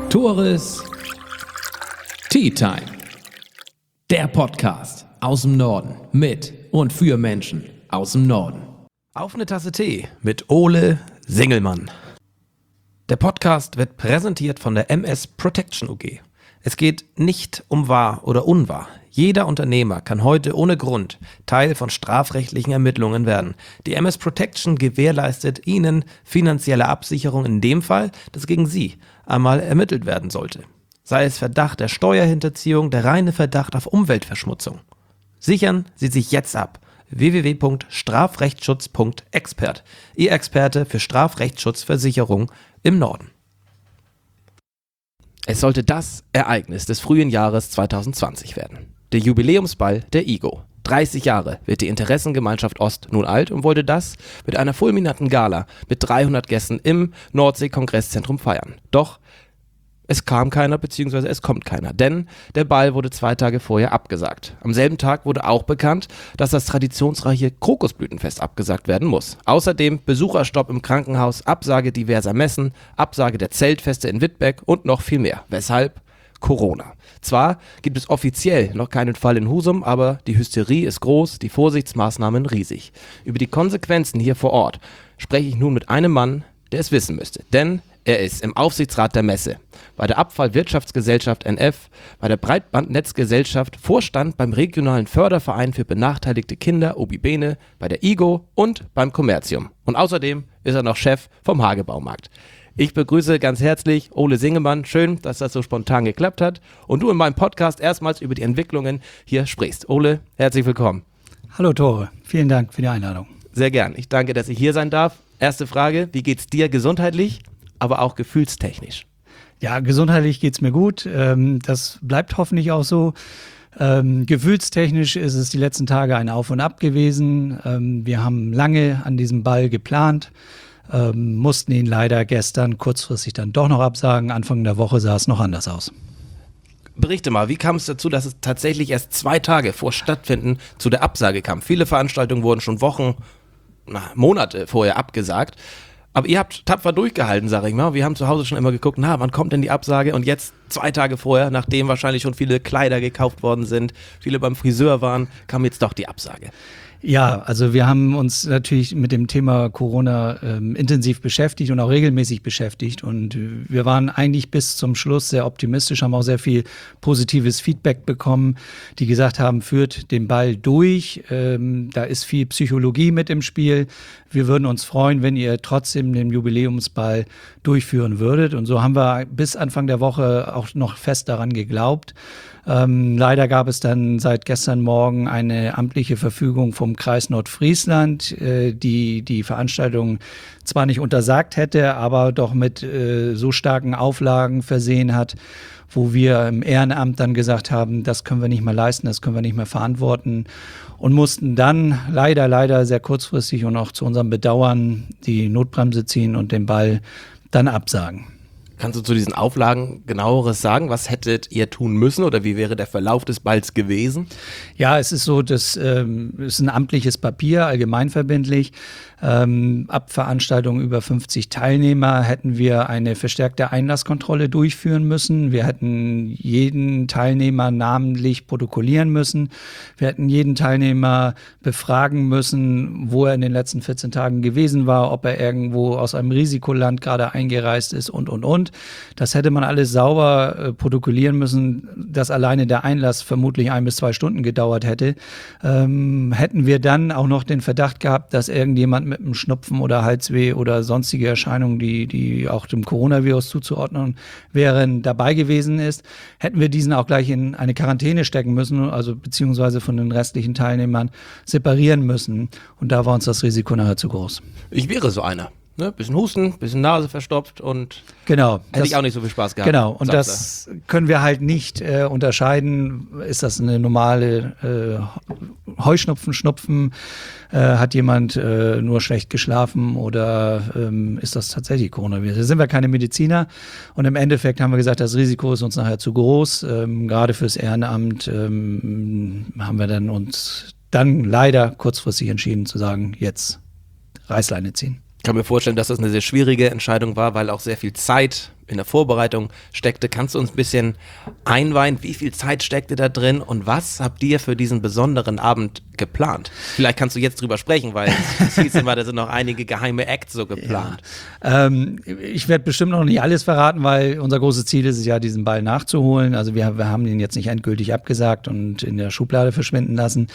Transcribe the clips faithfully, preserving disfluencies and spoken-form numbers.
Tores Tea Time. Der Podcast aus dem Norden mit und für Menschen aus dem Norden. Auf eine Tasse Tee mit Ole Singelmann. Der Podcast wird präsentiert von der M S Protection U G. Es geht nicht um wahr oder unwahr. Jeder Unternehmer kann heute ohne Grund Teil von strafrechtlichen Ermittlungen werden. Die M S Protection gewährleistet Ihnen finanzielle Absicherung in dem Fall, dass gegen Sie einmal ermittelt werden sollte. Sei es Verdacht der Steuerhinterziehung, der reine Verdacht auf Umweltverschmutzung. Sichern Sie sich jetzt ab. w w w punkt strafrechtsschutz punkt expert. Ihr Experte für Strafrechtsschutzversicherung im Norden. Es sollte das Ereignis des frühen Jahres zwanzig zwanzig werden. Der Jubiläumsball der I G O. dreißig Jahre wird die Interessengemeinschaft Ost nun alt und wollte das mit einer fulminanten Gala mit dreihundert Gästen im Nordsee-Kongresszentrum feiern. Doch es kam keiner, beziehungsweise es kommt keiner, denn der Ball wurde zwei Tage vorher abgesagt. Am selben Tag wurde auch bekannt, dass das traditionsreiche Krokusblütenfest abgesagt werden muss. Außerdem Besucherstopp im Krankenhaus, Absage diverser Messen, Absage der Zeltfeste in Wittbeck und noch viel mehr. Weshalb? Corona. Zwar gibt es offiziell noch keinen Fall in Husum, aber die Hysterie ist groß, die Vorsichtsmaßnahmen riesig. Über die Konsequenzen hier vor Ort spreche ich nun mit einem Mann, der es wissen müsste. Denn er ist im Aufsichtsrat der Messe, bei der Abfallwirtschaftsgesellschaft N F, bei der Breitbandnetzgesellschaft, Vorstand beim regionalen Förderverein für benachteiligte Kinder Ubibene, bei der I G O und beim Kommerzium. Und außerdem ist er noch Chef vom Hagebaumarkt. Ich begrüße ganz herzlich Ole Singelmann. Schön, dass das so spontan geklappt hat und du in meinem Podcast erstmals über die Entwicklungen hier sprichst. Ole, herzlich willkommen. Hallo Tore, vielen Dank für die Einladung. Sehr gern. Ich danke, dass ich hier sein darf. Erste Frage, wie geht's dir gesundheitlich, aber auch gefühlstechnisch? Ja, gesundheitlich geht's mir gut. Das bleibt hoffentlich auch so. Ähm, gefühlstechnisch ist es die letzten Tage ein Auf und Ab gewesen. Ähm, wir haben lange an diesem Ball geplant. Ähm, mussten ihn leider gestern kurzfristig dann doch noch absagen. Anfang der Woche sah es noch anders aus. Berichte mal, wie kam es dazu, dass es tatsächlich erst zwei Tage vor Stattfinden zu der Absage kam? Viele Veranstaltungen wurden schon Wochen, na, Monate vorher abgesagt. Aber ihr habt tapfer durchgehalten, sag ich mal. Wir haben zu Hause schon immer geguckt, na, wann kommt denn die Absage? Und jetzt, zwei Tage vorher, nachdem wahrscheinlich schon viele Kleider gekauft worden sind, viele beim Friseur waren, kam jetzt doch die Absage. Ja, also wir haben uns natürlich mit dem Thema Corona ähm, intensiv beschäftigt und auch regelmäßig beschäftigt und wir waren eigentlich bis zum Schluss sehr optimistisch, haben auch sehr viel positives Feedback bekommen, die gesagt haben, führt den Ball durch, ähm, da ist viel Psychologie mit im Spiel. Wir würden uns freuen, wenn ihr trotzdem den Jubiläumsball durchführen würdet und so haben wir bis Anfang der Woche auch noch fest daran geglaubt. Ähm, leider gab es dann seit gestern Morgen eine amtliche Verfügung vom Kreis Nordfriesland, äh, die die Veranstaltung zwar nicht untersagt hätte, aber doch mit äh, so starken Auflagen versehen hat, wo wir im Ehrenamt dann gesagt haben, das können wir nicht mehr leisten, das können wir nicht mehr verantworten und mussten dann leider, leider sehr kurzfristig und auch zu unserem Bedauern die Notbremse ziehen und den Ball dann absagen. Kannst du zu diesen Auflagen genaueres sagen? Was hättet ihr tun müssen oder wie wäre der Verlauf des Balls gewesen? Ja, es ist so, das ähm, ist ein amtliches Papier, allgemeinverbindlich. Ähm, ab Veranstaltungen über fünfzig Teilnehmer hätten wir eine verstärkte Einlasskontrolle durchführen müssen. Wir hätten jeden Teilnehmer namentlich protokollieren müssen. Wir hätten jeden Teilnehmer befragen müssen, wo er in den letzten vierzehn Tagen gewesen war, ob er irgendwo aus einem Risikoland gerade eingereist ist und, und, und. Das hätte man alles sauber äh, protokollieren müssen, dass alleine der Einlass vermutlich ein bis zwei Stunden gedauert hätte. Ähm, hätten wir dann auch noch den Verdacht gehabt, dass irgendjemand mit einem Schnupfen oder Halsweh oder sonstige Erscheinungen, die, die auch dem Coronavirus zuzuordnen wären, dabei gewesen ist, hätten wir diesen auch gleich in eine Quarantäne stecken müssen, also beziehungsweise von den restlichen Teilnehmern separieren müssen. Und da war uns das Risiko nachher zu groß. Ich wäre so einer. Ne, bisschen Husten, bisschen Nase verstopft und genau, hätte das, ich auch nicht so viel Spaß gehabt. Genau, und das können wir halt nicht äh, unterscheiden. Ist das eine normale äh, Heuschnupfen, Schnupfen? Äh, hat jemand äh, nur schlecht geschlafen oder ähm, ist das tatsächlich Coronavirus? Da sind wir keine Mediziner und im Endeffekt haben wir gesagt, das Risiko ist uns nachher zu groß. Ähm, gerade fürs Ehrenamt ähm, haben wir dann uns dann leider kurzfristig entschieden zu sagen, jetzt Reißleine ziehen. Ich kann mir vorstellen, dass das eine sehr schwierige Entscheidung war, weil auch sehr viel Zeit in der Vorbereitung steckte. Kannst du uns ein bisschen einweihen, wie viel Zeit steckte da drin und was habt ihr für diesen besonderen Abend geplant? Vielleicht kannst du jetzt drüber sprechen, weil es hieß immer, da sind noch einige geheime Acts so geplant. Ja, ähm, ich werde bestimmt noch nicht alles verraten, weil unser großes Ziel ist es ja, diesen Ball nachzuholen. Also wir, wir haben ihn jetzt nicht endgültig abgesagt und in der Schublade verschwinden lassen.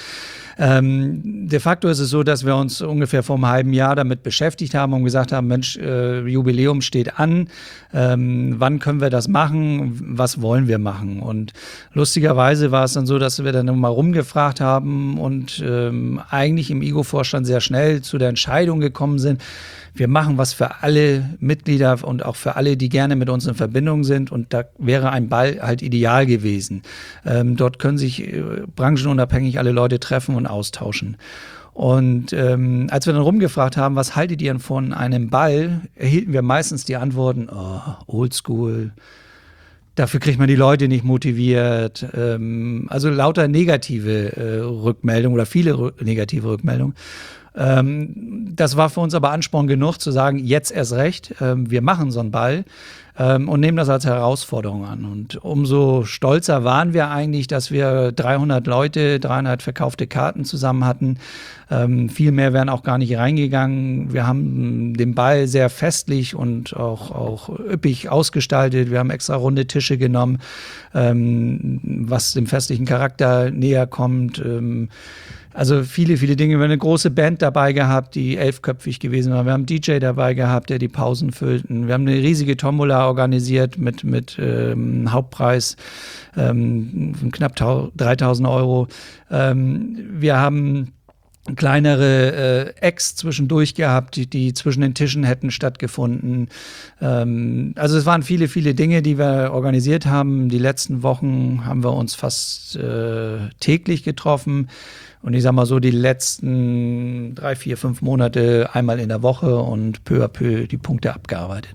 Ähm, de facto ist es so, dass wir uns ungefähr vor einem halben Jahr damit beschäftigt haben und gesagt haben, Mensch, äh, Jubiläum steht an, ähm, wann können wir das machen, was wollen wir machen? Und lustigerweise war es dann so, dass wir dann mal rumgefragt haben und ähm, eigentlich im I G O-Vorstand sehr schnell zu der Entscheidung gekommen sind, wir machen was für alle Mitglieder und auch für alle, die gerne mit uns in Verbindung sind. Und da wäre ein Ball halt ideal gewesen. Ähm, dort können sich äh, branchenunabhängig alle Leute treffen und austauschen. Und ähm, als wir dann rumgefragt haben, was haltet ihr von einem Ball, erhielten wir meistens die Antworten, oh, oldschool, dafür kriegt man die Leute nicht motiviert. Ähm, also lauter negative äh, Rückmeldungen oder viele rü- negative Rückmeldungen. Ähm, das war für uns aber Ansporn genug zu sagen, jetzt erst recht, ähm, wir machen so einen Ball ähm, und nehmen das als Herausforderung an. Und umso stolzer waren wir eigentlich, dass wir dreihundert Leute, dreihundert verkaufte Karten zusammen hatten. Ähm, viel mehr wären auch gar nicht reingegangen. Wir haben den Ball sehr festlich und auch, auch üppig ausgestaltet. Wir haben extra runde Tische genommen, ähm, was dem festlichen Charakter näher kommt. Ähm, Also viele, viele Dinge. Wir haben eine große Band dabei gehabt, die elfköpfig gewesen war. Wir haben einen D J dabei gehabt, der die Pausen füllten. Wir haben eine riesige Tombola organisiert mit, mit ähm, Hauptpreis ähm, von knapp dreitausend Euro. Ähm, wir haben kleinere äh, Acts zwischendurch gehabt, die, die zwischen den Tischen hätten stattgefunden. Ähm, also es waren viele, viele Dinge, die wir organisiert haben. Die letzten Wochen haben wir uns fast äh, täglich getroffen. Und ich sag mal so, die letzten drei, vier, fünf Monate einmal in der Woche und peu à peu die Punkte abgearbeitet.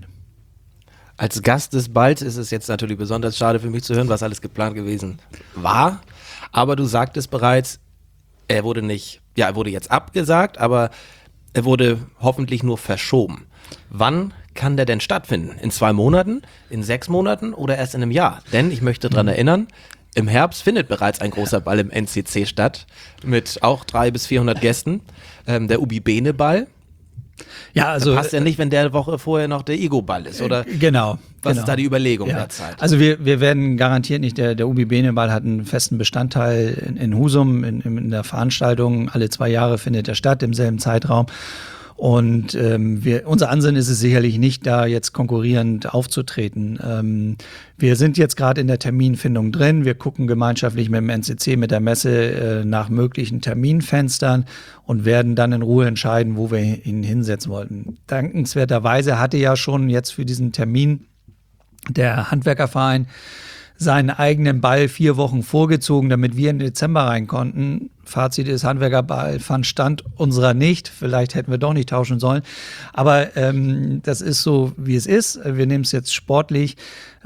Als Gast des Balls ist es jetzt natürlich besonders schade für mich zu hören, was alles geplant gewesen war. Aber du sagtest bereits, er wurde nicht, ja, er wurde jetzt abgesagt, aber er wurde hoffentlich nur verschoben. Wann kann der denn stattfinden? In zwei Monaten? In sechs Monaten oder erst in einem Jahr? Denn ich möchte daran erinnern, im Herbst findet bereits ein großer Ball im N C C statt, mit auch dreihundert bis vierhundert Gästen, ähm, der Ubi-Bene-Ball. Ja, also da passt ja nicht, wenn der Woche vorher noch der I G O-Ball ist, oder? Genau. Was genau. ist da die Überlegung ja. der Zeit? Also wir, wir werden garantiert nicht, der, der Ubi-Bene-Ball hat einen festen Bestandteil in, in Husum, in, in der Veranstaltung, alle zwei Jahre findet er statt, im selben Zeitraum. Und ähm, wir, unser Ansinnen ist es sicherlich nicht, da jetzt konkurrierend aufzutreten. Ähm, wir sind jetzt gerade in der Terminfindung drin. Wir gucken gemeinschaftlich mit dem N C C, mit der Messe äh, nach möglichen Terminfenstern und werden dann in Ruhe entscheiden, wo wir ihn hinsetzen wollten. Dankenswerterweise hatte ja schon jetzt für diesen Termin der Handwerkerverein seinen eigenen Ball vier Wochen vorgezogen, damit wir in den Dezember rein konnten. Fazit ist, Handwerkerball fand Stand unserer nicht. Vielleicht hätten wir doch nicht tauschen sollen. Aber ähm, das ist so, wie es ist. Wir nehmen es jetzt sportlich.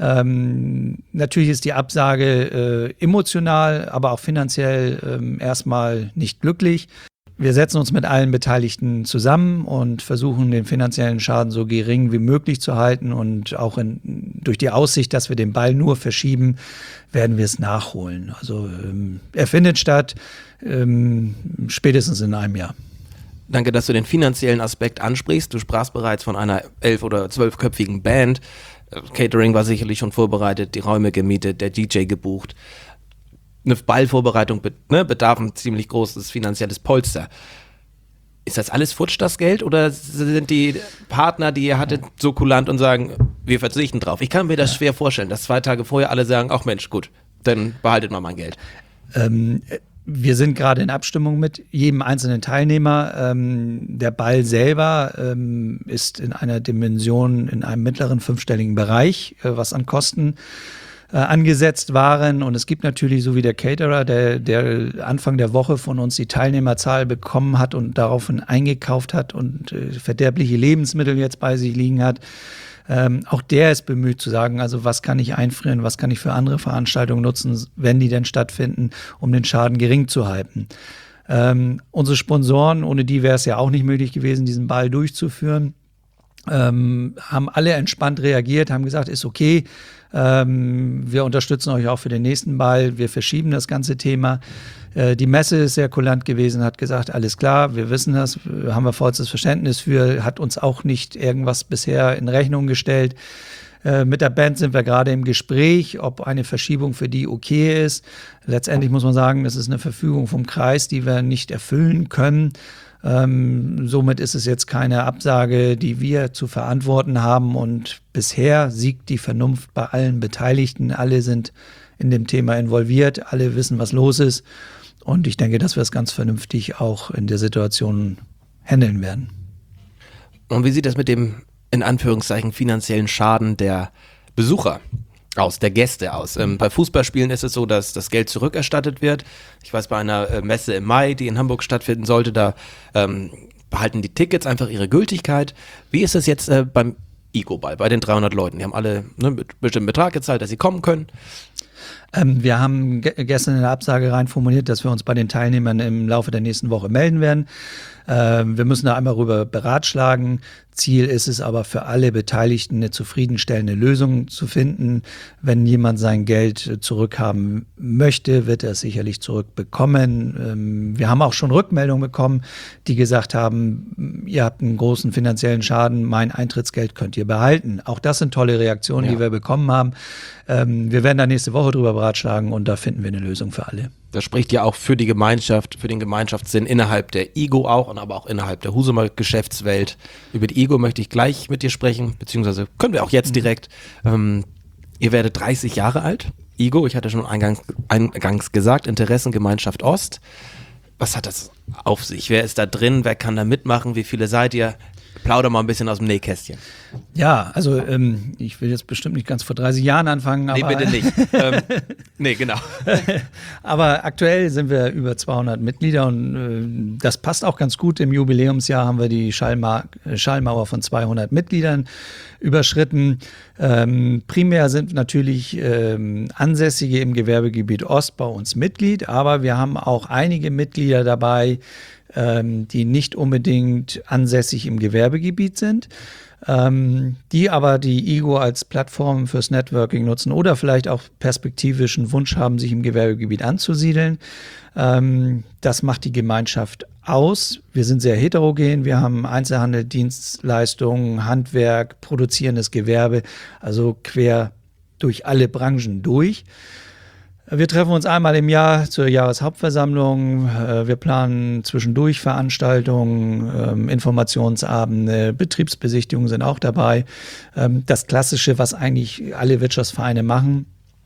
Ähm, natürlich ist die Absage äh, emotional, aber auch finanziell ähm, erstmal nicht glücklich. Wir setzen uns mit allen Beteiligten zusammen und versuchen, den finanziellen Schaden so gering wie möglich zu halten. Und auch in, durch die Aussicht, dass wir den Ball nur verschieben, werden wir es nachholen. Also ähm, er findet statt, ähm, spätestens in einem Jahr. Danke, dass du den finanziellen Aspekt ansprichst. Du sprachst bereits von einer elf- oder zwölfköpfigen Band. Catering war sicherlich schon vorbereitet, die Räume gemietet, der D J gebucht. Eine Ballvorbereitung ne, bedarf ein ziemlich großes finanzielles Polster. Ist das alles futsch, das Geld? Oder sind die Partner, die ihr hattet, so kulant und sagen, wir verzichten drauf? Ich kann mir das schwer vorstellen, dass zwei Tage vorher alle sagen, ach Mensch, gut, dann behaltet mal mein Geld. Ähm, wir sind gerade in Abstimmung mit jedem einzelnen Teilnehmer. Ähm, der Ball selber ähm, ist in einer Dimension, in einem mittleren fünfstelligen Bereich, äh, was an Kosten Äh, angesetzt waren. Und es gibt natürlich, so wie der Caterer, der, der Anfang der Woche von uns die Teilnehmerzahl bekommen hat und daraufhin eingekauft hat und äh, verderbliche Lebensmittel jetzt bei sich liegen hat. Ähm, auch der ist bemüht zu sagen, also was kann ich einfrieren, was kann ich für andere Veranstaltungen nutzen, wenn die denn stattfinden, um den Schaden gering zu halten. Ähm, unsere Sponsoren, ohne die wäre es ja auch nicht möglich gewesen, diesen Ball durchzuführen. ähm, haben alle entspannt reagiert, haben gesagt, ist okay, ähm, wir unterstützen euch auch für den nächsten Ball, wir verschieben das ganze Thema. Äh, die Messe ist sehr kulant gewesen, hat gesagt, alles klar, wir wissen das, haben wir vollstes Verständnis für, hat uns auch nicht irgendwas bisher in Rechnung gestellt. Äh, mit der Band sind wir gerade im Gespräch, ob eine Verschiebung für die okay ist. Letztendlich muss man sagen, das ist eine Verfügung vom Kreis, die wir nicht erfüllen können. Ähm, somit ist es jetzt keine Absage, die wir zu verantworten haben. Und bisher siegt die Vernunft bei allen Beteiligten. Alle sind in dem Thema involviert, alle wissen, was los ist. Und ich denke, dass wir es ganz vernünftig auch in der Situation handeln werden. Und wie sieht das mit dem, in Anführungszeichen, finanziellen Schaden der Besucher aus, der Gäste aus? Ähm, bei Fußballspielen ist es so, dass das Geld zurückerstattet wird. Ich weiß, bei einer äh, Messe im Mai, die in Hamburg stattfinden sollte, da ähm, behalten die Tickets einfach ihre Gültigkeit. Wie ist das jetzt äh, beim Igo-Ball, bei den dreihundert Leuten? Die haben alle ne, mit bestimmten Betrag gezahlt, dass sie kommen können. Ähm, wir haben ge- gestern in der Absage rein formuliert, dass wir uns bei den Teilnehmern im Laufe der nächsten Woche melden werden. Ähm, wir müssen da einmal rüber beratschlagen. Ziel ist es aber für alle Beteiligten, eine zufriedenstellende Lösung zu finden. Wenn jemand sein Geld zurückhaben möchte, wird er es sicherlich zurückbekommen. Ähm, wir haben auch schon Rückmeldungen bekommen, die gesagt haben, ihr habt einen großen finanziellen Schaden, mein Eintrittsgeld könnt ihr behalten. Auch das sind tolle Reaktionen, ja, die wir bekommen haben. Ähm, wir werden da nächste Woche drüber beratschlagen und da finden wir eine Lösung für alle. Das spricht ja auch für die Gemeinschaft, für den Gemeinschaftssinn innerhalb der Igo auch und aber auch innerhalb der Husumer Geschäftswelt. Über die Igo möchte ich gleich mit dir sprechen, beziehungsweise können wir auch jetzt direkt. Ähm, ihr werdet dreißig Jahre alt. Igo, ich hatte schon eingangs, eingangs gesagt, Interessengemeinschaft Ost. Was hat das auf sich? Wer ist da drin? Wer kann da mitmachen? Wie viele seid ihr? Plauder mal ein bisschen aus dem Nähkästchen. Ja, also ähm, ich will jetzt bestimmt nicht ganz vor dreißig Jahren anfangen. Aber nee, bitte nicht. ähm, nee, genau. Aber aktuell sind wir über zweihundert Mitglieder und äh, das passt auch ganz gut. Im Jubiläumsjahr haben wir die Schallma- Schallmauer von zweihundert Mitgliedern überschritten. Ähm, primär sind natürlich ähm, Ansässige im Gewerbegebiet Ost bei uns Mitglied, aber wir haben auch einige Mitglieder dabei, ähm, die nicht unbedingt ansässig im Gewerbegebiet sind, ähm, die aber die Igo als Plattform fürs Networking nutzen oder vielleicht auch perspektivischen Wunsch haben, sich im Gewerbegebiet anzusiedeln. Ähm, das macht die Gemeinschaft aus. Wir sind sehr heterogen. Wir haben Einzelhandel, Dienstleistungen, Handwerk, produzierendes Gewerbe, also quer durch alle Branchen durch. Wir treffen uns einmal im Jahr zur Jahreshauptversammlung. Wir planen zwischendurch Veranstaltungen, Informationsabende, Betriebsbesichtigungen sind auch dabei. Das Klassische, was eigentlich alle Wirtschaftsvereine machen.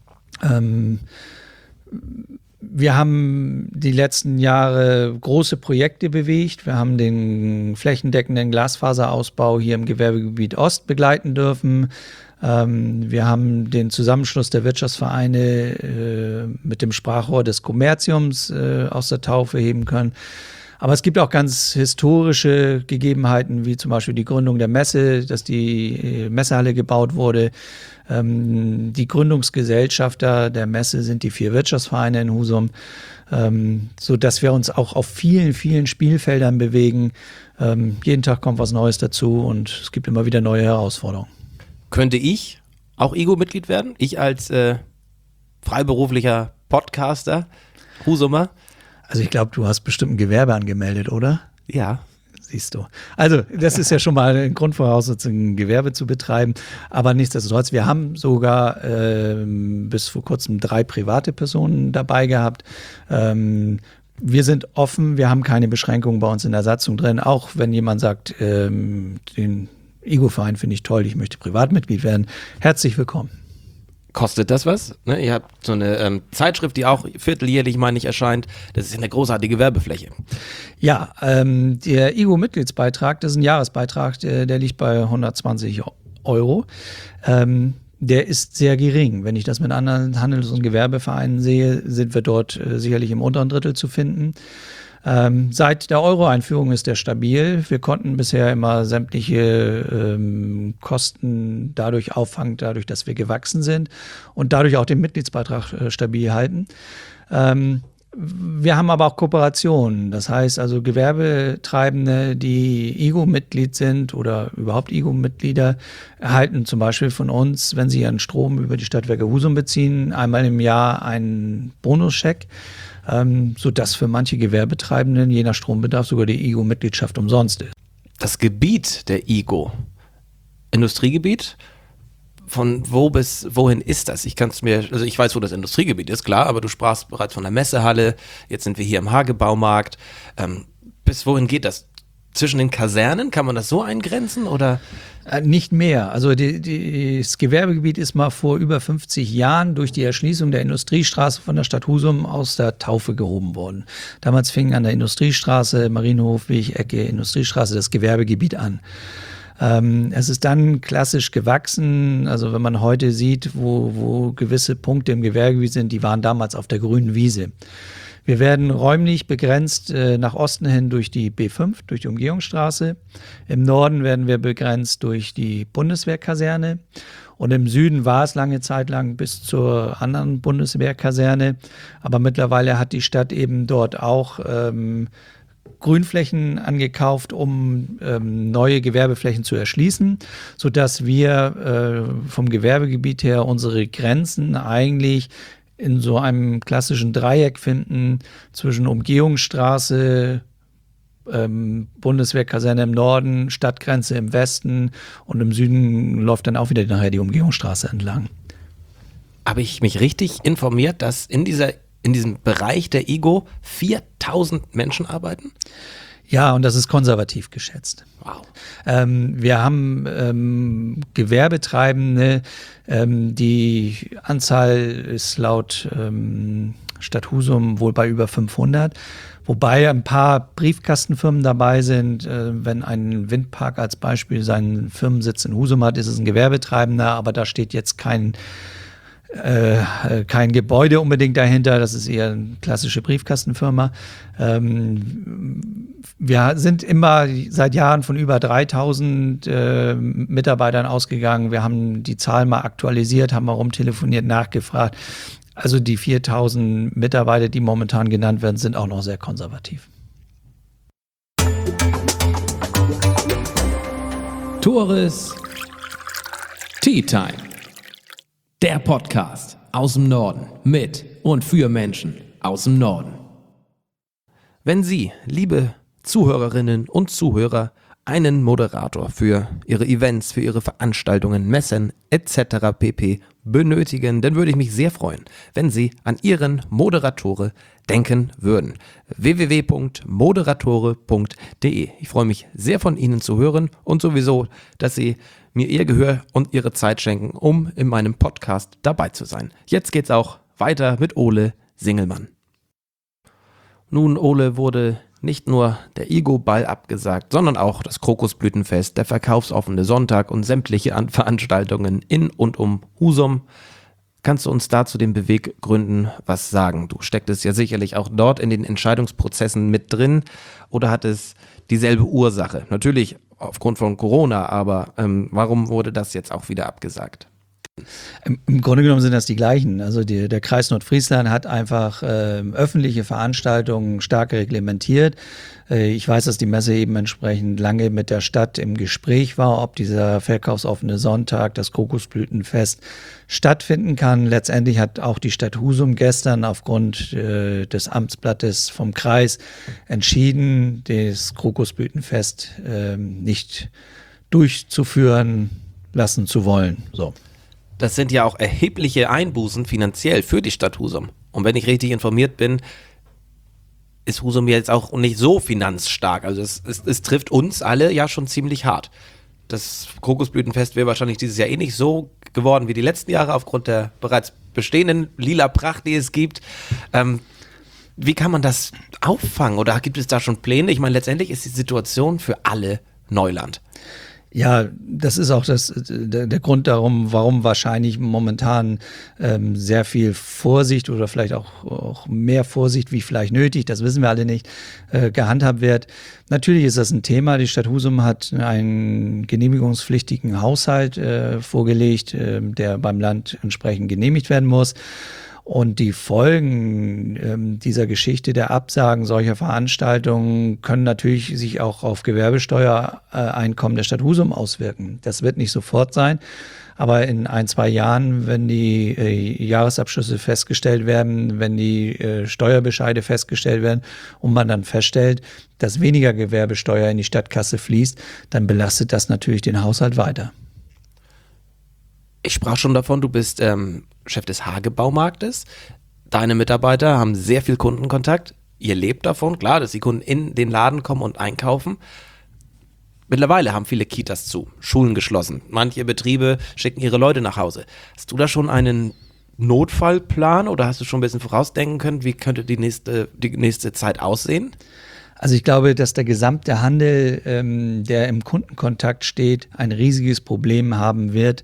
Wir haben die letzten Jahre große Projekte bewegt. Wir haben den flächendeckenden Glasfaserausbau hier im Gewerbegebiet Ost begleiten dürfen. Ähm, wir haben den Zusammenschluss der Wirtschaftsvereine äh, mit dem Sprachrohr des Kommerziums äh, aus der Taufe heben können. Aber es gibt auch ganz historische Gegebenheiten, wie zum Beispiel die Gründung der Messe, dass die Messehalle gebaut wurde. Ähm, die Gründungsgesellschafter der Messe sind die vier Wirtschaftsvereine in Husum, ähm, sodass wir uns auch auf vielen, vielen Spielfeldern bewegen. Ähm, jeden Tag kommt was Neues dazu und es gibt immer wieder neue Herausforderungen. Könnte ich auch Igo-Mitglied werden? Ich als äh, freiberuflicher Podcaster, Husumer? Also ich glaube, du hast bestimmt ein Gewerbe angemeldet, oder? Ja. Siehst du. Also das ist ja schon mal eine Grundvoraussetzung, ein Gewerbe zu betreiben. Aber nichtsdestotrotz, wir haben sogar ähm, bis vor kurzem drei private Personen dabei gehabt. Ähm, wir sind offen, wir haben keine Beschränkungen bei uns in der Satzung drin. Auch wenn jemand sagt, ähm, den Igo-Verein finde ich toll, ich möchte Privatmitglied werden. Herzlich willkommen. Kostet das was? Ne, ihr habt so eine ähm, Zeitschrift, die auch vierteljährlich, meine ich, erscheint. Das ist eine großartige Werbefläche. Ja, ähm, der Igo-Mitgliedsbeitrag, das ist ein Jahresbeitrag, der, der liegt bei hundertzwanzig Euro. Ähm, der ist sehr gering. Wenn ich das mit anderen Handels- und Gewerbevereinen sehe, sind wir dort äh, sicherlich im unteren Drittel zu finden. Ähm, seit der Euro-Einführung ist der stabil. Wir konnten bisher immer sämtliche ähm, Kosten dadurch auffangen, dadurch, dass wir gewachsen sind und dadurch auch den Mitgliedsbeitrag äh, stabil halten. Ähm, Wir haben aber auch Kooperationen. Das heißt also Gewerbetreibende, die I G O-Mitglied sind oder überhaupt I G O-Mitglieder, erhalten zum Beispiel von uns, wenn sie ihren Strom über die Stadtwerke Husum beziehen, einmal im Jahr einen Bonuscheck, ähm, sodass für manche Gewerbetreibenden je nach Strombedarf sogar die I G O-Mitgliedschaft umsonst ist. Das Gebiet der I G O, Industriegebiet, von wo bis wohin ist das? Ich kann es mir, also ich weiß, wo das Industriegebiet ist, klar, aber du sprachst bereits von der Messehalle, jetzt sind wir hier im Hagebaumarkt. Ähm, bis wohin geht das? Zwischen den Kasernen, kann man das so eingrenzen oder? Äh, nicht mehr. Also die, die, das Gewerbegebiet ist mal vor über fünfzig Jahren durch die Erschließung der Industriestraße von der Stadt Husum aus der Taufe gehoben worden. Damals fing an der Industriestraße, Marienhofweg, Ecke, Industriestraße das Gewerbegebiet an. Ähm, es ist dann klassisch gewachsen, also wenn man heute sieht, wo, wo gewisse Punkte im Gewerbegebiet sind, die waren damals auf der grünen Wiese. Wir werden räumlich begrenzt äh, nach Osten hin durch die B fünf, durch die Umgehungsstraße. Im Norden werden wir begrenzt durch die Bundeswehrkaserne. Und im Süden war es lange Zeit lang bis zur anderen Bundeswehrkaserne. Aber mittlerweile hat die Stadt eben dort auch ähm, Grünflächen angekauft, um ähm, neue Gewerbeflächen zu erschließen, sodass wir äh, vom Gewerbegebiet her unsere Grenzen eigentlich in so einem klassischen Dreieck finden zwischen Umgehungsstraße, ähm, Bundeswehrkaserne im Norden, Stadtgrenze im Westen und im Süden läuft dann auch wieder nachher die Umgehungsstraße entlang. Habe ich mich richtig informiert, dass in dieser in diesem Bereich der I G O viertausend Menschen arbeiten? Ja, und das ist konservativ geschätzt. Wow. Ähm, wir haben ähm, Gewerbetreibende, ähm, die Anzahl ist laut ähm, Stadt Husum wohl bei über fünfhundert, wobei ein paar Briefkastenfirmen dabei sind. Äh, wenn ein Windpark als Beispiel seinen Firmensitz in Husum hat, ist es ein Gewerbetreibender, aber da steht jetzt kein Äh, kein Gebäude unbedingt dahinter, das ist eher eine klassische Briefkastenfirma. Ähm, wir sind immer seit Jahren von über dreitausend äh, Mitarbeitern ausgegangen. Wir haben die Zahl mal aktualisiert, haben mal rumtelefoniert, nachgefragt. Also die viertausend Mitarbeiter, die momentan genannt werden, sind auch noch sehr konservativ. Tores Tea Time. Der Podcast aus dem Norden mit und für Menschen aus dem Norden. Wenn Sie, liebe Zuhörerinnen und Zuhörer, einen Moderator für Ihre Events, für Ihre Veranstaltungen, Messen et cetera pp. Benötigen, dann würde ich mich sehr freuen, wenn Sie an Ihren Moderatore denken würden. w w w punkt moderatore punkt d e. Ich freue mich sehr von Ihnen zu hören und sowieso, dass Sie mir Ihr Gehör und Ihre Zeit schenken, um in meinem Podcast dabei zu sein. Jetzt geht's auch weiter mit Ole Singelmann. Nun, Ole, wurde nicht nur der I G O-Ball abgesagt, sondern auch das Krokusblütenfest, der verkaufsoffene Sonntag und sämtliche Veranstaltungen in und um Husum. Kannst du uns da zu den Beweggründen was sagen? Du stecktest ja sicherlich auch dort in den Entscheidungsprozessen mit drin oder hat es dieselbe Ursache? Natürlich aufgrund von Corona, aber ähm, warum wurde das jetzt auch wieder abgesagt? Im Grunde genommen sind das die gleichen. Also die, der Kreis Nordfriesland hat einfach äh, öffentliche Veranstaltungen stark reglementiert. Äh, ich weiß, dass die Messe eben entsprechend lange mit der Stadt im Gespräch war, ob dieser verkaufsoffene Sonntag, das Krokusblütenfest stattfinden kann. Letztendlich hat auch die Stadt Husum gestern aufgrund äh, des Amtsblattes vom Kreis entschieden, das Krokusblütenfest äh, nicht durchzuführen lassen zu wollen. So. Das sind ja auch erhebliche Einbußen finanziell für die Stadt Husum. Und wenn ich richtig informiert bin, ist Husum jetzt auch nicht so finanzstark. Also es, es, es trifft uns alle ja schon ziemlich hart. Das Krokusblütenfest wäre wahrscheinlich dieses Jahr eh nicht so geworden wie die letzten Jahre aufgrund der bereits bestehenden lila Pracht, die es gibt. Ähm, wie kann man das auffangen? Oder gibt es da schon Pläne? Ich meine, letztendlich ist die Situation für alle Neuland. Ja, das ist auch das, der, der Grund darum, warum wahrscheinlich momentan ähm, sehr viel Vorsicht oder vielleicht auch, auch mehr Vorsicht wie vielleicht nötig, das wissen wir alle nicht, äh, gehandhabt wird. Natürlich ist das ein Thema. Die Stadt Husum hat einen genehmigungspflichtigen Haushalt äh, vorgelegt, äh, der beim Land entsprechend genehmigt werden muss. Und die Folgen ähm, dieser Geschichte der Absagen solcher Veranstaltungen können natürlich sich auch auf Gewerbesteuereinkommen der Stadt Husum auswirken. Das wird nicht sofort sein, aber in ein, zwei Jahren, wenn die äh, Jahresabschlüsse festgestellt werden, wenn die äh, Steuerbescheide festgestellt werden und man dann feststellt, dass weniger Gewerbesteuer in die Stadtkasse fließt, dann belastet das natürlich den Haushalt weiter. Ich sprach schon davon, du bist ähm, Chef des Hagebaumarktes. Deine Mitarbeiter haben sehr viel Kundenkontakt. Ihr lebt davon, klar, dass die Kunden in den Laden kommen und einkaufen. Mittlerweile haben viele Kitas zu, Schulen geschlossen. Manche Betriebe schicken ihre Leute nach Hause. Hast du da schon einen Notfallplan oder hast du schon ein bisschen vorausdenken können, wie könnte die nächste, die nächste Zeit aussehen? Also ich glaube, dass der gesamte Handel, ähm, der im Kundenkontakt steht, ein riesiges Problem haben wird,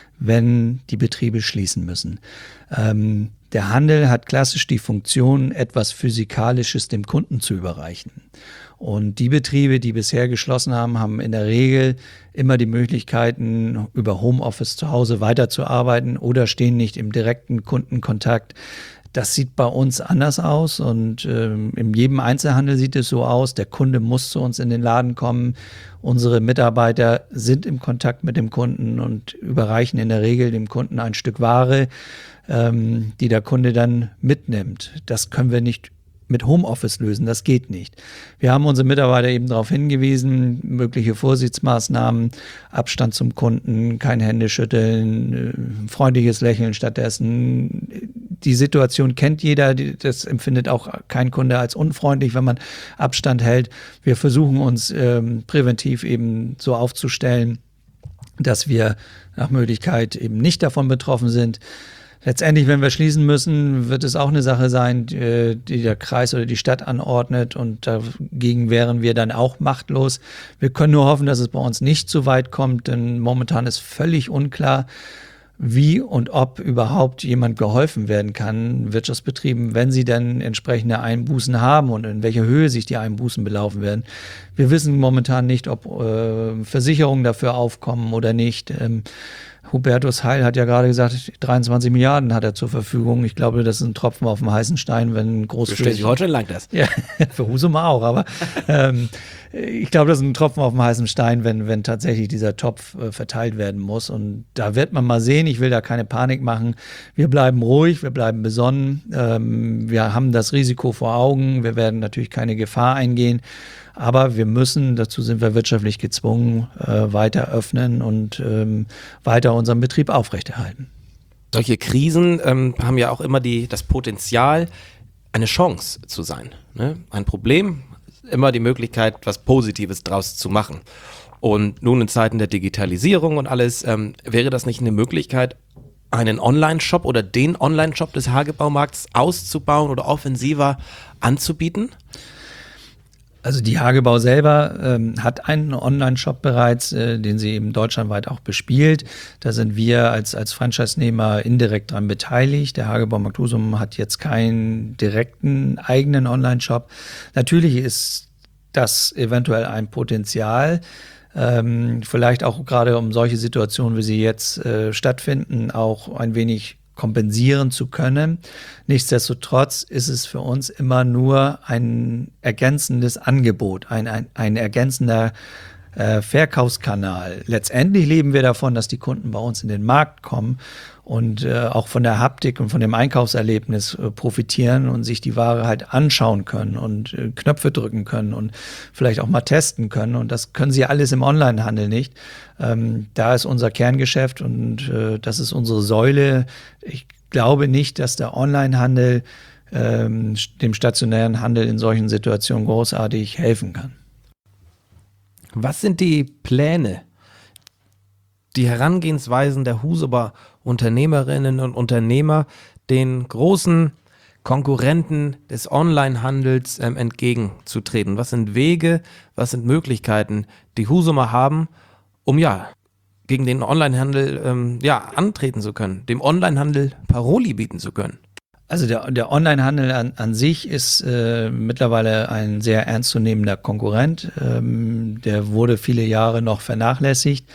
wenn die Betriebe schließen müssen. Ähm, der Handel hat klassisch die Funktion, etwas Physikalisches dem Kunden zu überreichen. Und die Betriebe, die bisher geschlossen haben, haben in der Regel immer die Möglichkeiten, über Homeoffice zu Hause weiterzuarbeiten oder stehen nicht im direkten Kundenkontakt. Das sieht bei uns anders aus und ähm, in jedem Einzelhandel sieht es so aus. Der Kunde muss zu uns in den Laden kommen. Unsere Mitarbeiter sind im Kontakt mit dem Kunden und überreichen in der Regel dem Kunden ein Stück Ware, ähm, die der Kunde dann mitnimmt. Das können wir nicht mit Homeoffice lösen, das geht nicht. Wir haben unsere Mitarbeiter eben darauf hingewiesen, mögliche Vorsichtsmaßnahmen, Abstand zum Kunden, kein Händeschütteln, freundliches Lächeln stattdessen. Die Situation kennt jeder, das empfindet auch kein Kunde als unfreundlich, wenn man Abstand hält. Wir versuchen uns ähm, präventiv eben so aufzustellen, dass wir nach Möglichkeit eben nicht davon betroffen sind. Letztendlich, wenn wir schließen müssen, wird es auch eine Sache sein, die, die der Kreis oder die Stadt anordnet und dagegen wären wir dann auch machtlos. Wir können nur hoffen, dass es bei uns nicht so weit kommt, denn momentan ist völlig unklar, wie und ob überhaupt jemand geholfen werden kann, Wirtschaftsbetrieben, wenn sie dann entsprechende Einbußen haben und in welcher Höhe sich die Einbußen belaufen werden. Wir wissen momentan nicht, ob äh, Versicherungen dafür aufkommen oder nicht. Ähm, Hubertus Heil hat ja gerade gesagt, dreiundzwanzig Milliarden hat er zur Verfügung. Ich glaube, das ist ein Tropfen auf dem heißen Stein, wenn großflächig... Für Schleswig-Holstein langt das. Ja, für Husum auch, aber ähm, ich glaube, das ist ein Tropfen auf dem heißen Stein, wenn, wenn tatsächlich dieser Topf äh, verteilt werden muss. Und da wird man mal sehen, ich will da keine Panik machen. Wir bleiben ruhig, wir bleiben besonnen. Ähm, wir haben das Risiko vor Augen, wir werden natürlich keine Gefahr eingehen. Aber wir müssen, dazu sind wir wirtschaftlich gezwungen, äh, weiter öffnen und ähm, weiter unseren Betrieb aufrechterhalten. Solche Krisen ähm, haben ja auch immer die, das Potenzial, eine Chance zu sein. Ne? Ein Problem, immer die Möglichkeit, was Positives draus zu machen. Und nun in Zeiten der Digitalisierung und alles, ähm, wäre das nicht eine Möglichkeit, einen Online-Shop oder den Online-Shop des Hagebaumarkts auszubauen oder offensiver anzubieten? Also die Hagebau selber ähm, hat einen Online-Shop bereits, äh, den sie eben deutschlandweit auch bespielt. Da sind wir als, als Franchise-Nehmer indirekt dran beteiligt. Der Hagebaumarkt Husum hat jetzt keinen direkten eigenen Online-Shop. Natürlich ist das eventuell ein Potenzial, ähm, vielleicht auch gerade um solche Situationen, wie sie jetzt äh, stattfinden, auch ein wenig kompensieren zu können. Nichtsdestotrotz ist es für uns immer nur ein ergänzendes Angebot, ein, ein, ein ergänzender äh, Verkaufskanal. Letztendlich leben wir davon, dass die Kunden bei uns in den Markt kommen und äh, auch von der Haptik und von dem Einkaufserlebnis äh, profitieren und sich die Ware halt anschauen können und äh, Knöpfe drücken können und vielleicht auch mal testen können. Und das können sie alles im Onlinehandel nicht. Ähm, da ist unser Kerngeschäft und äh, das ist unsere Säule. Ich glaube nicht, dass der Onlinehandel ähm, dem stationären Handel in solchen Situationen großartig helfen kann. Was sind die Pläne, die Herangehensweisen der Husumer Unternehmerinnen und Unternehmer, den großen Konkurrenten des Onlinehandels ähm, entgegenzutreten? Was sind Wege, was sind Möglichkeiten, die Husumer haben, um ja gegen den Onlinehandel ähm, ja, antreten zu können, dem Onlinehandel Paroli bieten zu können? Also der, der Onlinehandel an, an sich ist äh, mittlerweile ein sehr ernstzunehmender Konkurrent. Ähm, der wurde viele Jahre noch vernachlässigt.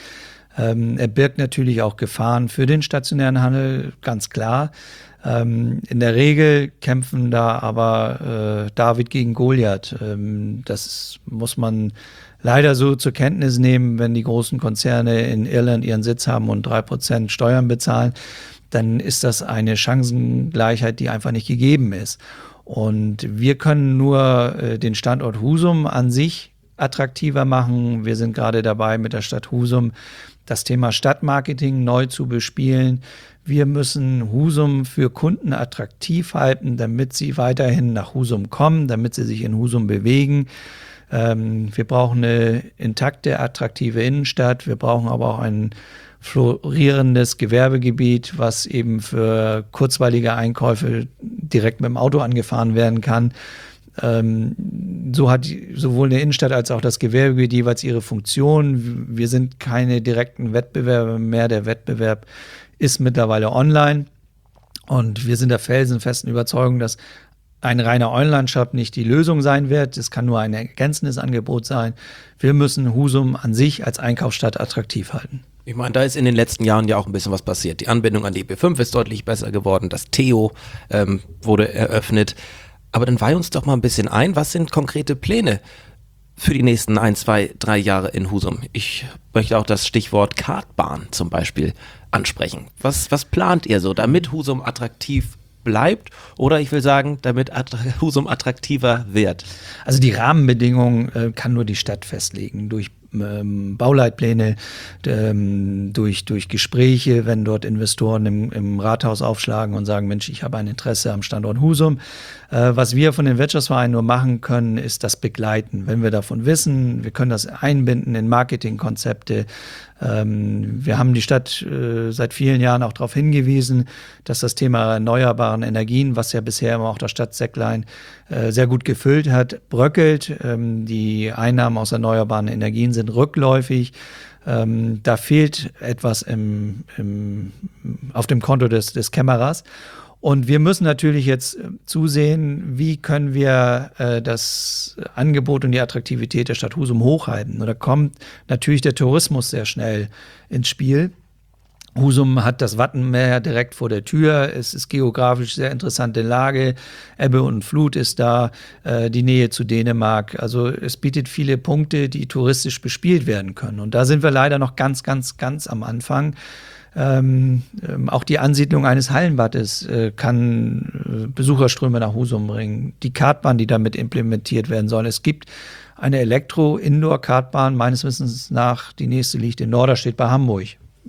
Ähm, er birgt natürlich auch Gefahren für den stationären Handel, ganz klar. Ähm, in der Regel kämpfen da aber äh, David gegen Goliath. Ähm, das muss man leider so zur Kenntnis nehmen, wenn die großen Konzerne in Irland ihren Sitz haben und drei Prozent Steuern bezahlen, dann ist das eine Chancengleichheit, die einfach nicht gegeben ist. Und wir können nur äh, den Standort Husum an sich attraktiver machen. Wir sind gerade dabei, mit der Stadt Husum das Thema Stadtmarketing neu zu bespielen. Wir müssen Husum für Kunden attraktiv halten, damit sie weiterhin nach Husum kommen, damit sie sich in Husum bewegen. Ähm, wir brauchen eine intakte, attraktive Innenstadt. Wir brauchen aber auch ein florierendes Gewerbegebiet, was eben für kurzweilige Einkäufe direkt mit dem Auto angefahren werden kann. Ähm, so hat sowohl eine Innenstadt als auch das Gewerbegebiet jeweils ihre Funktion. Wir sind keine direkten Wettbewerber mehr. Der Wettbewerb ist mittlerweile online. Und wir sind der felsenfesten Überzeugung, dass ein reiner Online-Shop nicht die Lösung sein wird. Es kann nur ein ergänzendes Angebot sein. Wir müssen Husum an sich als Einkaufsstadt attraktiv halten. Ich meine, da ist in den letzten Jahren ja auch ein bisschen was passiert. Die Anbindung an die B fünf ist deutlich besser geworden. Das Theo ähm, wurde eröffnet. Aber dann weih uns doch mal ein bisschen ein. Was sind konkrete Pläne für die nächsten ein, zwei, drei Jahre in Husum? Ich möchte auch das Stichwort Kartbahn zum Beispiel ansprechen. Was, was plant ihr so, damit Husum attraktiv bleibt oder ich will sagen, damit attra- Husum attraktiver wird? Also die Rahmenbedingungen äh, kann nur die Stadt festlegen, durch ähm, Bauleitpläne, ähm, durch, durch Gespräche, wenn dort Investoren im, im Rathaus aufschlagen und sagen, Mensch, ich habe ein Interesse am Standort Husum. Äh, was wir von den Wirtschaftsvereinen nur machen können, ist das begleiten. Wenn wir davon wissen, wir können das einbinden in Marketingkonzepte. Ähm, wir haben die Stadt äh, seit vielen Jahren auch darauf hingewiesen, dass das Thema erneuerbaren Energien, was ja bisher immer auch das Stadtsäcklein äh, sehr gut gefüllt hat, bröckelt. Ähm, die Einnahmen aus erneuerbaren Energien sind rückläufig. Ähm, da fehlt etwas im, im, auf dem Konto des, des Kämmerers. Und wir müssen natürlich jetzt zusehen, wie können wir äh, das Angebot und die Attraktivität der Stadt Husum hochhalten. Und da kommt natürlich der Tourismus sehr schnell ins Spiel. Husum hat das Wattenmeer direkt vor der Tür. Es ist geografisch sehr interessante Lage. Ebbe und Flut ist da, äh, die Nähe zu Dänemark. Also es bietet viele Punkte, die touristisch bespielt werden können. Und da sind wir leider noch ganz, ganz, ganz am Anfang. Ähm, ähm, auch die Ansiedlung eines Hallenbades äh, kann äh, Besucherströme nach Husum bringen. Die Kartbahn, die damit implementiert werden soll. Es gibt eine Elektro-Indoor-Kartbahn, meines Wissens nach, die nächste liegt in Norderstedt bei Hamburg.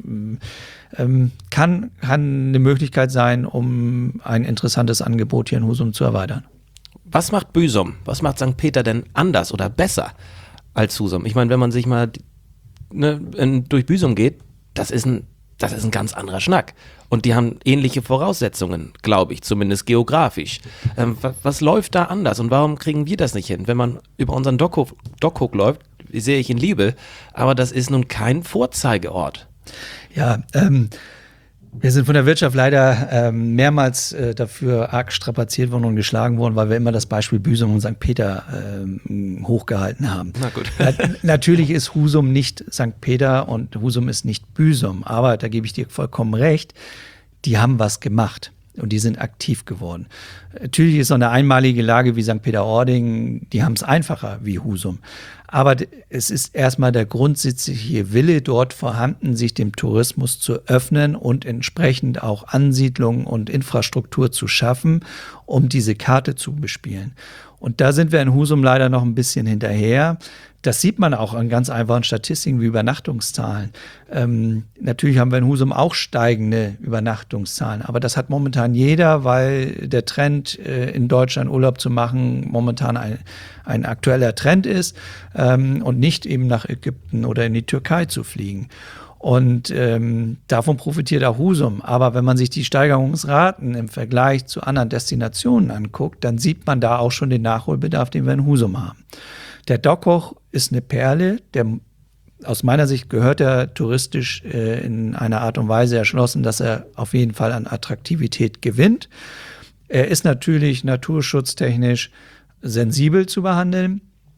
Ähm, kann, kann eine Möglichkeit sein, um ein interessantes Angebot hier in Husum zu erweitern. Was macht Büsum, was macht Sankt Peter denn anders oder besser als Husum? Ich meine, wenn man sich mal ne, in, durch Büsum geht, das ist ein Das ist ein ganz anderer Schnack. Und die haben ähnliche Voraussetzungen, glaube ich, zumindest geografisch. Ähm, was, was läuft da anders und warum kriegen wir das nicht hin? Wenn man über unseren Dockhook, Dockhook läuft, sehe ich ihn liebe, aber das ist nun kein Vorzeigeort. Ja, ähm, wir sind von der Wirtschaft leider ähm, mehrmals äh, dafür arg strapaziert worden und geschlagen worden, weil wir immer das Beispiel Büsum und Sankt Peter ähm, hochgehalten haben. Na gut. Na, natürlich ist Husum nicht Sankt Peter und Husum ist nicht Büsum, aber da gebe ich dir vollkommen recht, die haben was gemacht. Und die sind aktiv geworden. Natürlich ist so eine einmalige Lage wie Sankt Peter-Ording, die haben es einfacher wie Husum. Aber es ist erstmal der grundsätzliche Wille dort vorhanden, sich dem Tourismus zu öffnen und entsprechend auch Ansiedlungen und Infrastruktur zu schaffen, um diese Karte zu bespielen. Und da sind wir in Husum leider noch ein bisschen hinterher. Das sieht man auch an ganz einfachen Statistiken wie Übernachtungszahlen. Ähm, natürlich haben wir in Husum auch steigende Übernachtungszahlen, aber das hat momentan jeder, weil der Trend, äh, in Deutschland Urlaub zu machen, momentan ein, ein aktueller Trend ist ähm, und nicht eben nach Ägypten oder in die Türkei zu fliegen. Und ähm, davon profitiert auch Husum. Aber wenn man sich die Steigerungsraten im Vergleich zu anderen Destinationen anguckt, dann sieht man da auch schon den Nachholbedarf, den wir in Husum haben. Der Dockhook ist eine Perle, der aus meiner Sicht gehört er touristisch äh, in einer Art und Weise erschlossen, dass er auf jeden Fall an Attraktivität gewinnt. Er ist natürlich naturschutztechnisch sensibel zu behandeln.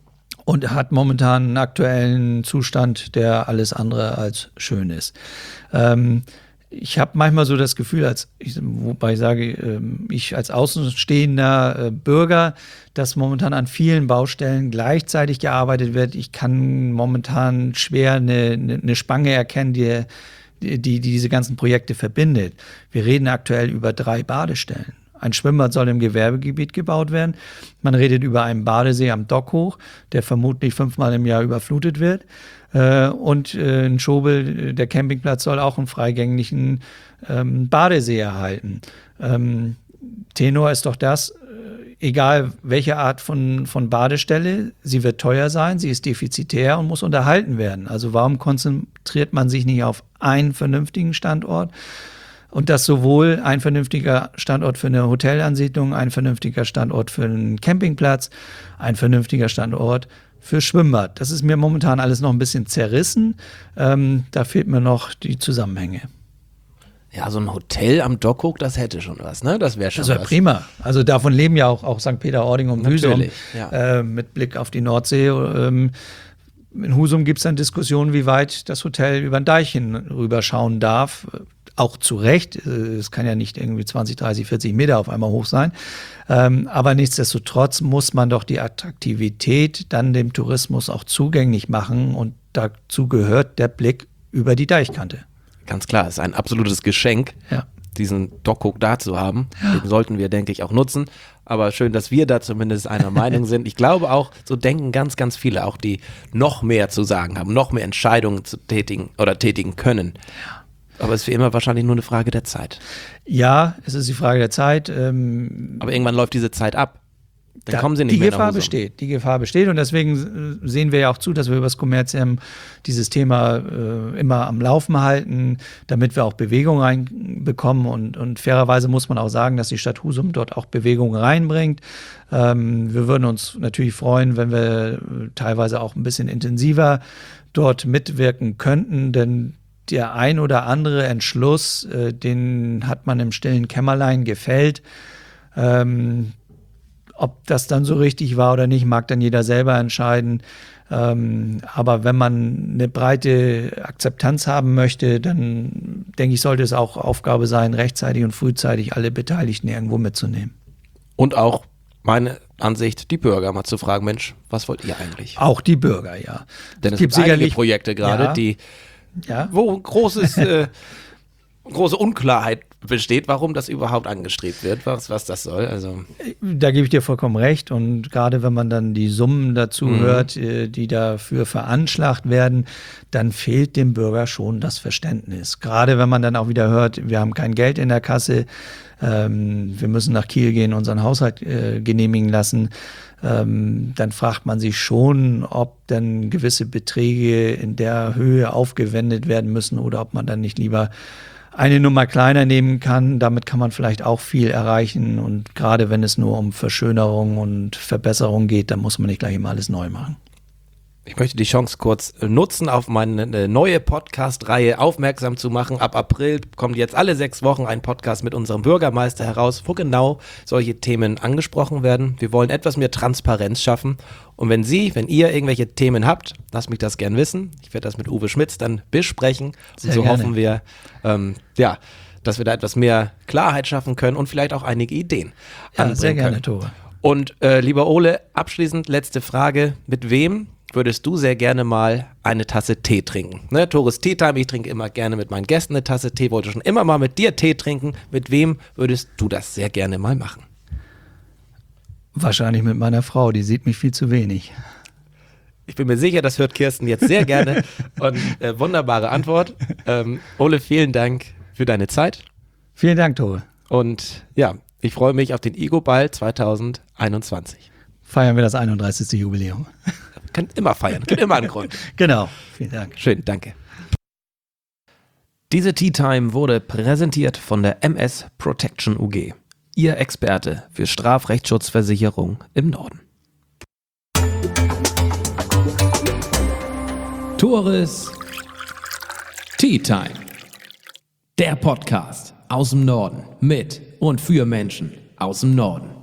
und hat momentan einen aktuellen Zustand, der alles andere als schön ist. Ähm, ich habe manchmal so das Gefühl, als ich, wobei ich sage, ich als außenstehender Bürger, dass momentan an vielen Baustellen gleichzeitig gearbeitet wird. Ich kann momentan schwer eine, eine Spange erkennen, die, die, die diese ganzen Projekte verbindet. Wir reden aktuell über drei Badestellen. Ein Schwimmbad soll im Gewerbegebiet gebaut werden. Man redet über einen Badesee am Dockhoch, der vermutlich fünfmal im Jahr überflutet wird. Und in Schobel, der Campingplatz, soll auch einen freigänglichen ähm, Badesee erhalten. Ähm, Tenor ist doch das, egal welche Art von, von Badestelle, sie wird teuer sein, sie ist defizitär und muss unterhalten werden. Also warum konzentriert man sich nicht auf einen vernünftigen Standort? Und das sowohl ein vernünftiger Standort für eine Hotelansiedlung, ein vernünftiger Standort für einen Campingplatz, ein vernünftiger Standort für Schwimmbad. Das ist mir momentan alles noch ein bisschen zerrissen. Ähm, da fehlt mir noch die Zusammenhänge. Ja, so ein Hotel am Dockhoch, das hätte schon was, ne? Das wäre schon das wär was. Prima. Also davon leben ja auch, auch Sankt Peter-Ording und Husum, ja. äh, mit Blick auf die Nordsee. Ähm, in Husum gibt es dann Diskussionen, wie weit das Hotel über den Deich hin rüberschauen darf. Auch zu Recht, es kann ja nicht irgendwie zwanzig, dreißig, vierzig Meter auf einmal hoch sein. Ähm, aber nichtsdestotrotz muss man doch die Attraktivität dann dem Tourismus auch zugänglich machen. Und dazu gehört der Blick über die Deichkante. Ganz klar, es ist ein absolutes Geschenk, ja. diesen Dockhoch da zu haben. Ja. Den sollten wir, denke ich, auch nutzen. Aber schön, dass wir da zumindest einer Meinung sind. Ich glaube auch, so denken ganz, ganz viele, auch die noch mehr zu sagen haben, noch mehr Entscheidungen zu tätigen oder tätigen können. Ja. Aber es ist wie immer wahrscheinlich nur eine Frage der Zeit. Ja, es ist die Frage der Zeit. Ähm, Aber irgendwann läuft diese Zeit ab. Dann da, kommen sie nicht die mehr Gefahr nach Husum. besteht. Die Gefahr besteht und deswegen sehen wir ja auch zu, dass wir über das Kommerzium dieses Thema äh, immer am Laufen halten, damit wir auch Bewegung reinbekommen und, und fairerweise muss man auch sagen, dass die Stadt Husum dort auch Bewegung reinbringt. Ähm, wir würden uns natürlich freuen, wenn wir teilweise auch ein bisschen intensiver dort mitwirken könnten, denn der ein oder andere Entschluss, äh, den hat man im stillen Kämmerlein gefällt. Ähm, ob das dann so richtig war oder nicht, mag dann jeder selber entscheiden. Ähm, aber wenn man eine breite Akzeptanz haben möchte, dann denke ich, sollte es auch Aufgabe sein, rechtzeitig und frühzeitig alle Beteiligten irgendwo mitzunehmen. Und auch meine Ansicht, die Bürger mal zu fragen, Mensch, was wollt ihr eigentlich? Auch die Bürger, ja. Denn es gibt einige Projekte gerade, ja, die ja. wo großes, äh, große Unklarheit besteht, warum das überhaupt angestrebt wird, was, was das soll. Also da gebe ich dir vollkommen recht und gerade wenn man dann die Summen dazu mhm. hört, die dafür veranschlagt werden, dann fehlt dem Bürger schon das Verständnis. Gerade wenn man dann auch wieder hört, wir haben kein Geld in der Kasse, ähm, wir müssen nach Kiel gehen, unseren Haushalt äh, genehmigen lassen, ähm, dann fragt man sich schon, ob dann gewisse Beträge in der Höhe aufgewendet werden müssen oder ob man dann nicht lieber eine Nummer kleiner nehmen kann. Damit kann man vielleicht auch viel erreichen. Und gerade wenn es nur um Verschönerung und Verbesserung geht, dann muss man nicht gleich immer alles neu machen. Ich möchte die Chance kurz nutzen, auf meine neue Podcast-Reihe aufmerksam zu machen. Ab April kommt jetzt alle sechs Wochen ein Podcast mit unserem Bürgermeister heraus, wo genau solche Themen angesprochen werden. Wir wollen etwas mehr Transparenz schaffen. Und wenn Sie, wenn ihr irgendwelche Themen habt, lasst mich das gern wissen. Ich werde das mit Uwe Schmitz dann besprechen. Sehr und so gerne. hoffen wir, ähm, ja, dass wir da etwas mehr Klarheit schaffen können und vielleicht auch einige Ideen ja, anbringen sehr gerne, können. Tore. Und äh, lieber Ole, abschließend letzte Frage. Mit wem würdest du sehr gerne mal eine Tasse Tee trinken? Ne, Tores Tea Time, ich trinke immer gerne mit meinen Gästen eine Tasse Tee, wollte schon immer mal mit dir Tee trinken. Mit wem würdest du das sehr gerne mal machen? Wahrscheinlich mit meiner Frau, die sieht mich viel zu wenig. Ich bin mir sicher, das hört Kirsten jetzt sehr gerne. Und äh, wunderbare Antwort. Ähm, Ole, vielen Dank für deine Zeit. Vielen Dank, Tore. Und ja, ich freue mich auf den Igo-Ball zwanzig einundzwanzig. Feiern wir das einunddreißigste Jubiläum. Könnt immer feiern, gibt immer einen Grund. Genau, vielen Dank. Schön, danke. Diese Tea Time wurde präsentiert von der M S Protection U G. Ihr Experte für Strafrechtsschutzversicherung im Norden. Tores Tea Time. Der Podcast aus dem Norden mit und für Menschen aus dem Norden.